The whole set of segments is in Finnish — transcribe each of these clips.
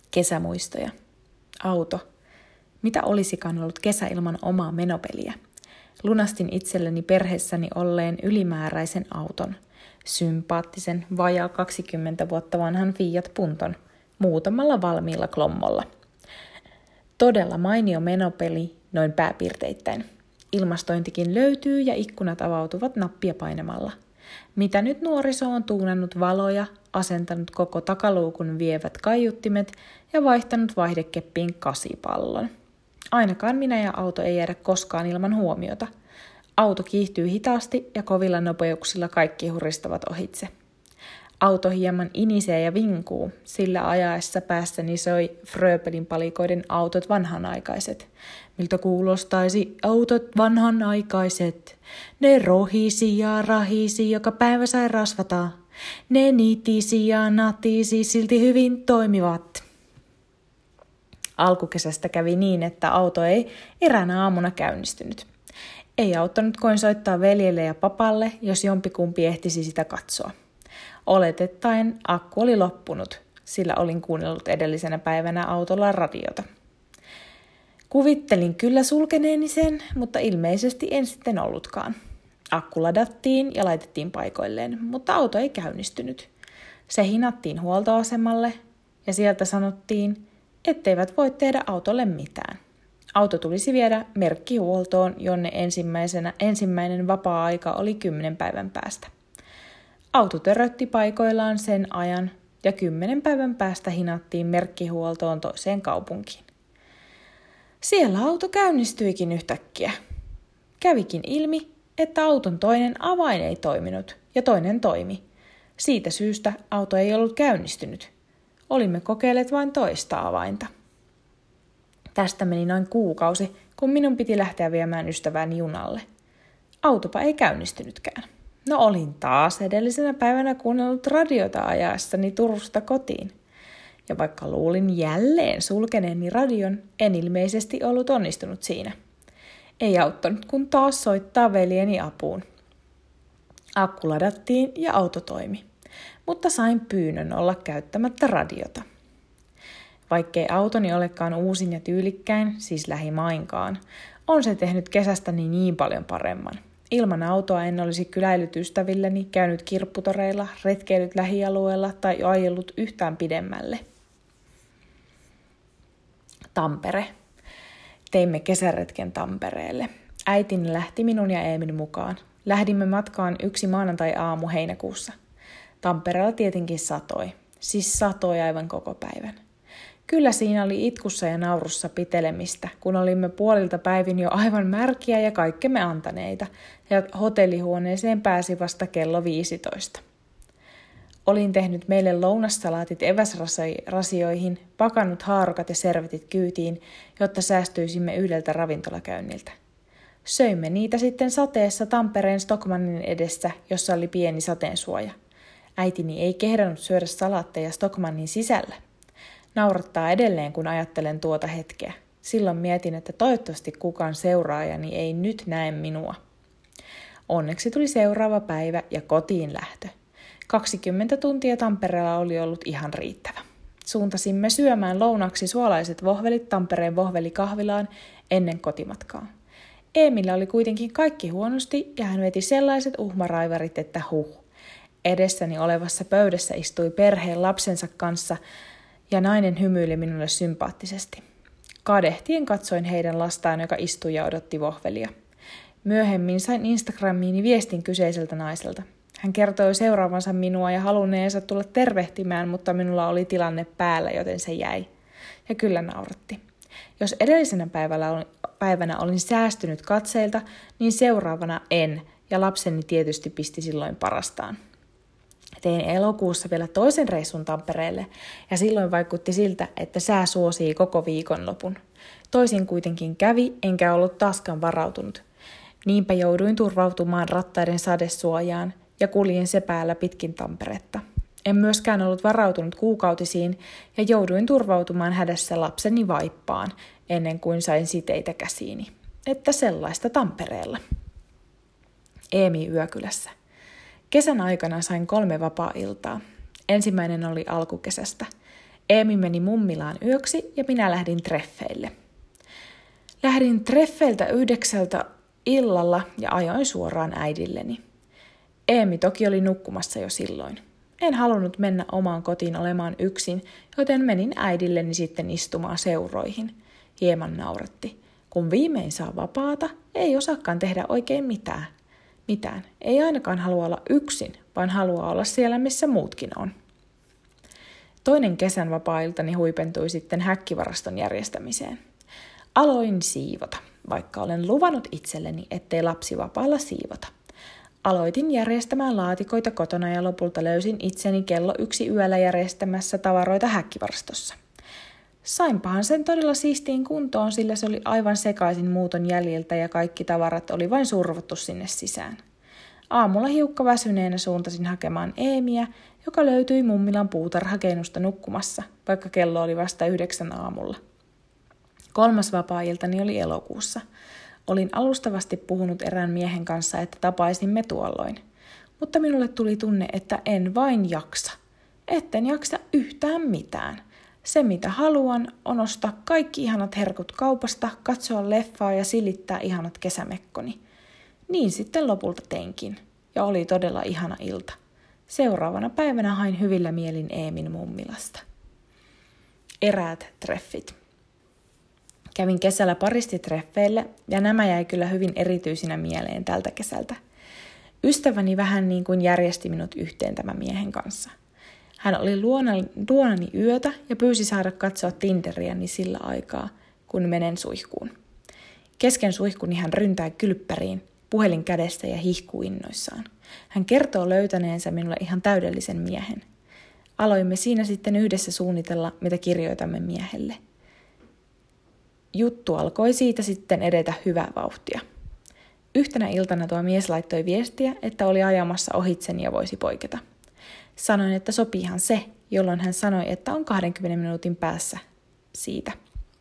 Kesämuistoja. Auto. Mitä olisikaan ollut kesä ilman omaa menopeliä? Lunastin itselleni perheessäni olleen ylimääräisen auton. Sympaattisen, vajaa 20 vuotta vanhan Fiat Punton. Muutamalla valmiilla klommolla. Todella mainio menopeli, noin pääpiirteittäin. Ilmastointikin löytyy ja ikkunat avautuvat nappia painamalla. Mitä nyt nuoriso on tuunannut valoja, asentanut koko takaluukun vievät kaiuttimet ja vaihtanut vaihdekeppiin kasipallon. Ainakaan minä ja auto ei jäädä koskaan ilman huomiota. Auto kiihtyy hitaasti ja kovilla nopeuksilla kaikki huristavat ohitse. Auto hieman inisee ja vinkuu, sillä ajaessa päässäni soi Fröbelin palikoiden autot vanhanaikaiset. Miltä kuulostaisi autot vanhanaikaiset? Ne rohisi ja rahisi, joka päivä sai rasvata. Ne niitisi ja natisi, silti hyvin toimivat. Alkukesästä kävi niin, että auto ei eräänä aamuna käynnistynyt. Ei auttanut kuin soittaa veljelle ja papalle, jos jompikumpi ehtisi sitä katsoa. Oletettaen akku oli loppunut, sillä olin kuunnellut edellisenä päivänä autolla radiota. Kuvittelin kyllä sulkeneeni sen, mutta ilmeisesti en sitten ollutkaan. Akku ladattiin ja laitettiin paikoilleen, mutta auto ei käynnistynyt. Se hinattiin huoltoasemalle ja sieltä sanottiin, etteivät voi tehdä autolle mitään. Auto tulisi viedä merkkihuoltoon, jonne ensimmäinen vapaa-aika oli 10 päivän päästä. Auto törötti paikoillaan sen ajan ja 10 päivän päästä hinattiin merkkihuoltoon toiseen kaupunkiin. Siellä auto käynnistyikin yhtäkkiä. Kävikin ilmi, että auton toinen avain ei toiminut ja toinen toimi. Siitä syystä auto ei ollut käynnistynyt. Olimme kokeilleet vain toista avainta. Tästä meni noin kuukausi, kun minun piti lähteä viemään ystävääni junalle. Autopa ei käynnistynytkään. No olin taas edellisenä päivänä kuunnellut radiota ajaessani Turusta kotiin. Ja vaikka luulin jälleen sulkeneeni radion, en ilmeisesti ollut onnistunut siinä. Ei auttanut, kun taas soittaa veljeni apuun. Akku ladattiin ja auto toimi, mutta sain pyynnön olla käyttämättä radiota. Vaikkei autoni olekaan uusin ja tyylikkäin, siis lähimainkaan, on se tehnyt kesästäni niin paljon paremman. Ilman autoa en olisi kyläillyt ystävilleni, käynyt kirpputoreilla, retkeillyt lähialueella tai ajellut yhtään pidemmälle. Tampere. Teimme kesäretken Tampereelle. Äitini lähti minun ja Eemin mukaan. Lähdimme matkaan yksi maanantai-aamu heinäkuussa. Tampereella tietenkin satoi. Siis satoi aivan koko päivän. Kyllä siinä oli itkussa ja naurussa pitelemistä, kun olimme puolilta päivin jo aivan märkiä ja kaikkemme antaneita, ja hotellihuoneeseen pääsi vasta kello 15. Olin tehnyt meille lounassalaatit eväsrasioihin, pakannut haarukat ja servetit kyytiin, jotta säästyisimme yhdeltä ravintolakäynniltä. Söimme niitä sitten sateessa Tampereen Stockmannin edessä, jossa oli pieni sateensuoja. Äitini ei kehdannut syödä salaatteja Stockmannin sisällä. Naurattaa edelleen, kun ajattelen tuota hetkeä. Silloin mietin, että toivottavasti kukaan seuraajani ei nyt näe minua. Onneksi tuli seuraava päivä ja kotiin lähtö. 20 tuntia Tampereella oli ollut ihan riittävä. Suuntasimme syömään lounaksi suolaiset vohvelit Tampereen vohvelikahvilaan ennen kotimatkaa. Eemillä oli kuitenkin kaikki huonosti ja hän veti sellaiset uhmaraivarit, että huh. Edessäni olevassa pöydässä istui perheen lapsensa kanssa ja nainen hymyili minulle sympaattisesti. Kadehtien katsoin heidän lastaan, joka istui ja odotti vohvelia. Myöhemmin sain Instagramiini viestin kyseiseltä naiselta. Hän kertoi seuraavansa minua ja halunneensa tulla tervehtimään, mutta minulla oli tilanne päällä, joten se jäi. Ja kyllä nauratti. Jos edellisenä päivänä olin säästynyt katseilta, niin seuraavana en, ja lapseni tietysti pisti silloin parastaan. Tein elokuussa vielä toisen reissun Tampereelle, ja silloin vaikutti siltä, että sää suosii koko viikonlopun. Toisin kuitenkin kävi, enkä ollut taaskaan varautunut. Niinpä jouduin turvautumaan rattaiden sadesuojaan, ja kuljin sepäällä pitkin Tamperetta. En myöskään ollut varautunut kuukautisiin, ja jouduin turvautumaan hädässä lapseni vaippaan, ennen kuin sain siteitä käsiini. Että sellaista Tampereella. Eemi Yökylässä. Kesän aikana sain 3 vapaa-iltaa. Ensimmäinen oli alkukesästä. Eemi meni mummilaan yöksi ja minä lähdin treffeille. Lähdin treffeiltä 9 illalla ja ajoin suoraan äidilleni. Eemi toki oli nukkumassa jo silloin. En halunnut mennä omaan kotiin olemaan yksin, joten menin äidilleni sitten istumaan seuroihin. Hieman nauratti. Kun viimein saa vapaata, ei osaakaan tehdä oikein mitään. Ei ainakaan halua olla yksin, vaan haluaa olla siellä, missä muutkin on. Toinen kesän vapaa-iltani huipentui sitten häkkivaraston järjestämiseen. Aloin siivota, vaikka olen luvannut itselleni, ettei lapsivapaalla siivota. Aloitin järjestämään laatikoita kotona ja lopulta löysin itseni kello 1 yöllä järjestämässä tavaroita häkkivarastossa. Sainpahan sen todella siistiin kuntoon, sillä se oli aivan sekaisin muuton jäljiltä ja kaikki tavarat oli vain survottu sinne sisään. Aamulla hiukka väsyneenä suuntasin hakemaan Eemiä, joka löytyi mummilan puutarhakeinusta nukkumassa, vaikka kello oli vasta 9 aamulla. 3. vapaa-iltani oli elokuussa. Olin alustavasti puhunut erään miehen kanssa, että tapaisimme tuolloin. Mutta minulle tuli tunne, että en vain jaksa. Etten jaksa yhtään mitään. Se mitä haluan on ostaa kaikki ihanat herkut kaupasta, katsoa leffaa ja silittää ihanat kesämekkoni. Niin sitten lopulta teinkin. Ja oli todella ihana ilta. Seuraavana päivänä hain hyvillä mielin Eemin mummilasta. Eräät treffit. Kävin kesällä paristitreffeille ja nämä jäi kyllä hyvin erityisinä mieleen tältä kesältä. Ystäväni vähän niin kuin järjesti minut yhteen tämän miehen kanssa. Hän oli luonani yötä ja pyysi saada katsoa Tinderiäni sillä aikaa, kun menen suihkuun. Kesken suihkuni hän ryntää kylppäriin, puhelin kädessä ja hihkuu innoissaan. Hän kertoo löytäneensä minulle ihan täydellisen miehen. Aloimme siinä sitten yhdessä suunnitella, mitä kirjoitamme miehelle. Juttu alkoi siitä sitten edetä hyvää vauhtia. Yhtenä iltana tuo mies laittoi viestiä, että oli ajamassa ohitseni ja voisi poiketa. Sanoin, että sopiihan se, jolloin hän sanoi, että on 20 minuutin päässä siitä.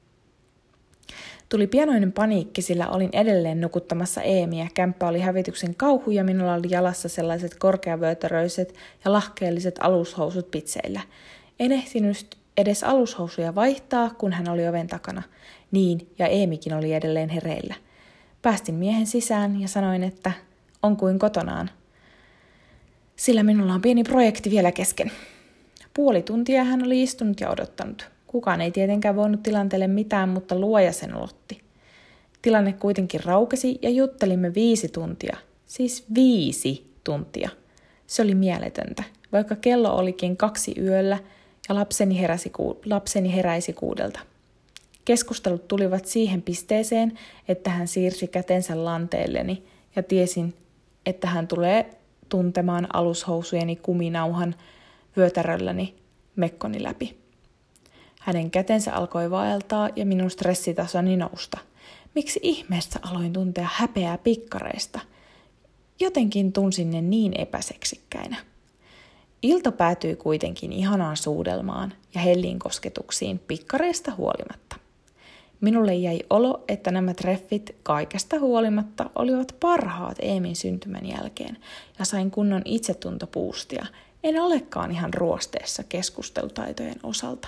Tuli pienoinen paniikki, sillä olin edelleen nukuttamassa Eemiä. Kämppä oli hävityksen kauhu ja minulla oli jalassa sellaiset korkeavyötäröiset ja lahkeelliset alushousut pitseillä. En ehtinyt edes alushousuja vaihtaa, kun hän oli oven takana. Niin, ja Eemikin oli edelleen hereillä. Päästin miehen sisään ja sanoin, että on kuin kotonaan. Sillä minulla on pieni projekti vielä kesken. Puoli tuntia hän oli istunut ja odottanut. Kukaan ei tietenkään voinut tilanteelle mitään, mutta luoja sen ulotti. Tilanne kuitenkin raukesi ja juttelimme 5 tuntia. Siis 5 tuntia. Se oli mieletöntä, vaikka kello olikin 2 yöllä ja lapseni heräisi 6. Keskustelut tulivat siihen pisteeseen, että hän siirsi kätensä lanteelleni ja tiesin, että hän tulee tuntemaan alushousujeni kuminauhan vyötärölläni mekkoni läpi. Hänen kätensä alkoi vaeltaa ja minun stressitasoni nousta. Miksi ihmeessä aloin tuntea häpeää pikkareista? Jotenkin tunsin ne niin epäseksikkäinä. Ilta päätyi kuitenkin ihanaan suudelmaan ja helliin kosketuksiin pikkareista huolimatta. Minulle jäi olo, että nämä treffit kaikesta huolimatta olivat parhaat Eemin syntymän jälkeen ja sain kunnon itsetuntopuustia. En olekaan ihan ruosteessa keskustelutaitojen osalta.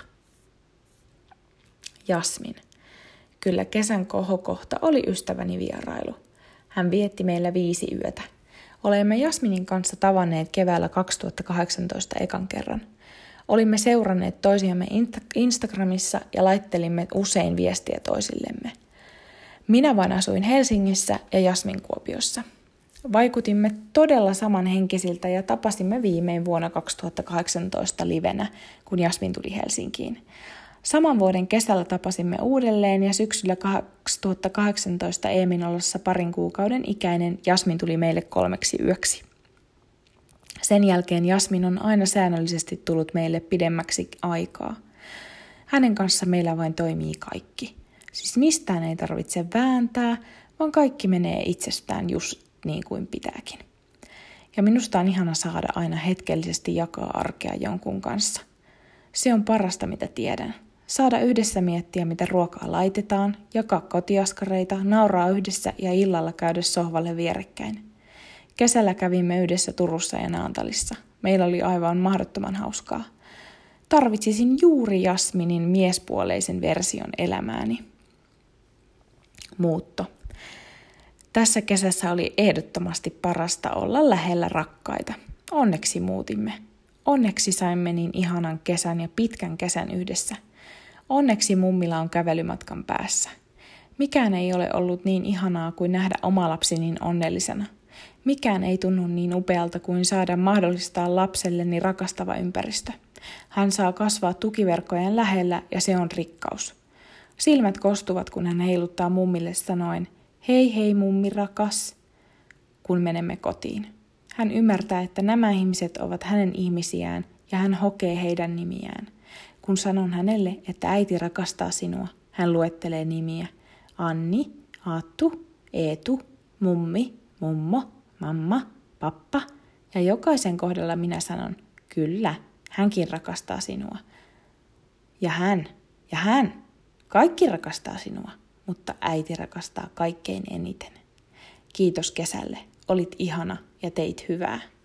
Jasmin. Kyllä kesän kohokohta oli ystäväni vierailu. Hän vietti meillä 5 yötä. Olemme Jasminin kanssa tavanneet keväällä 2018 ekan kerran. Olimme seuranneet toisiamme Instagramissa ja laittelimme usein viestiä toisillemme. Minä vain asuin Helsingissä ja Jasmin Kuopiossa. Vaikutimme todella samanhenkisiltä ja tapasimme viimein vuonna 2018 livenä, kun Jasmin tuli Helsinkiin. Saman vuoden kesällä tapasimme uudelleen ja syksyllä 2018 Eemin ollessa 2 kuukauden ikäinen Jasmin tuli meille 3 yöksi. Sen jälkeen Jasmin on aina säännöllisesti tullut meille pidemmäksi aikaa. Hänen kanssa meillä vain toimii kaikki. Siis mistään ei tarvitse vääntää, vaan kaikki menee itsestään just niin kuin pitääkin. Ja minusta on ihana saada aina hetkellisesti jakaa arkea jonkun kanssa. Se on parasta, mitä tiedän. Saada yhdessä miettiä, mitä ruokaa laitetaan, jakaa kotiaskareita, nauraa yhdessä ja illalla käydä sohvalle vierekkäin. Kesällä kävimme yhdessä Turussa ja Naantalissa. Meillä oli aivan mahdottoman hauskaa. Tarvitsisin juuri Jasminin miespuoleisen version elämääni. Muutto. Tässä kesässä oli ehdottomasti parasta olla lähellä rakkaita. Onneksi muutimme. Onneksi saimme niin ihanan kesän ja pitkän kesän yhdessä. Onneksi mummilla on kävelymatkan päässä. Mikään ei ole ollut niin ihanaa kuin nähdä oma lapsi niin onnellisena. Mikään ei tunnu niin upealta kuin saada mahdollistaa lapselleni rakastava ympäristö. Hän saa kasvaa tukiverkkojen lähellä ja se on rikkaus. Silmät kostuvat, kun hän heiluttaa mummille sanoen, hei hei mummi rakas, kun menemme kotiin. Hän ymmärtää, että nämä ihmiset ovat hänen ihmisiään ja hän hokee heidän nimiään. Kun sanon hänelle, että äiti rakastaa sinua, hän luettelee nimiä. Anni, Aattu, Eetu, mummi, mummo, mamma, pappa. Ja jokaisen kohdalla minä sanon, kyllä, hänkin rakastaa sinua. Ja hän, kaikki rakastaa sinua, mutta äiti rakastaa kaikkein eniten. Kiitos kesälle, olit ihana ja teit hyvää.